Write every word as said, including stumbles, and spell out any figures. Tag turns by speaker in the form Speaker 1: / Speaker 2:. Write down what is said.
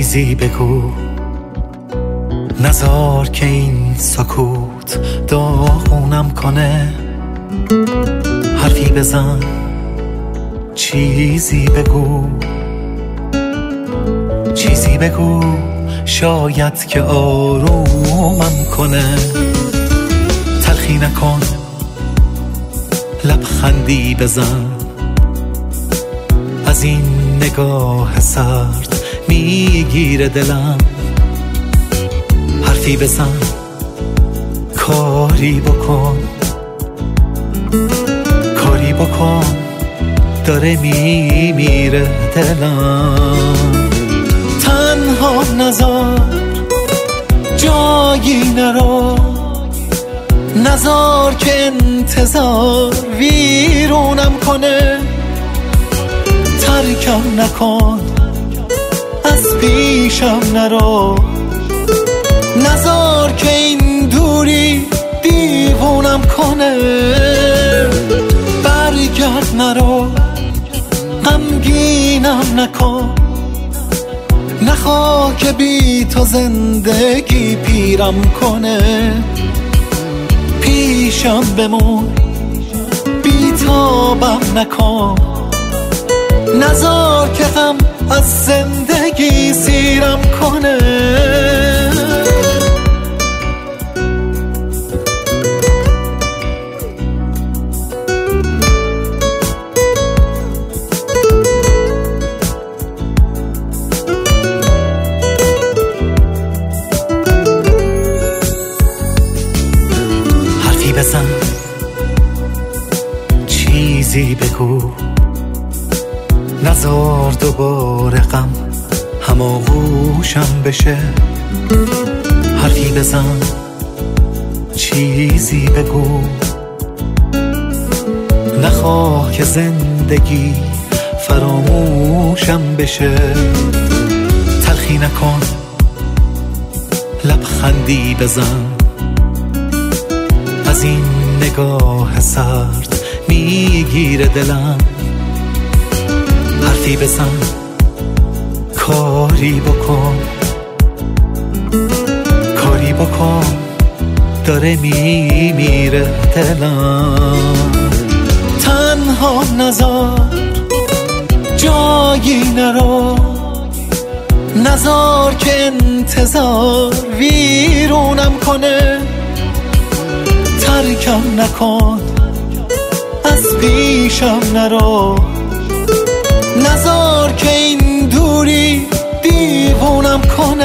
Speaker 1: چیزی بگو، نذار که این سکوت داغونم کنه. حرفی بزن، چیزی بگو، چیزی بگو، شاید که آرومم کنه. تلخی نکن، لبخندی بزن، از این نگاه سرد میگیره دلم. حرفی بزن، کاری بکن، کاری بکن، داره میمیره دلم. تنها نذار جایی نرو، نذار که انتظار ویرونم کنه. ترکم نکن، از پیشم نرو، نذار که این دوری دیوونم کنه. برگرد نرو، غمگینم نکن، نخواه که بی تو زندگی پیرم کنه. پیشم بمون، بی تابم نکن، نذار که غم از زندگی سیرم کنه. حرفی بزن، چیزی بگو، نذار دوباره غم هماغوشم بشه. حرفی بزن، چیزی بگو، نخواه که زندگی فراموشم بشه. تلخی نکن، لبخندی بزن، از این نگاه سرد میگیره دلم. حرفی بزن، کاری بکن، کاری بکن، داره میمیره دلم. تنها نذار جایی نرو، نذار که انتظار ویرونم کنه. ترکم نکن، از پیشم نرو، نذار که این دوری دیوونم کنه.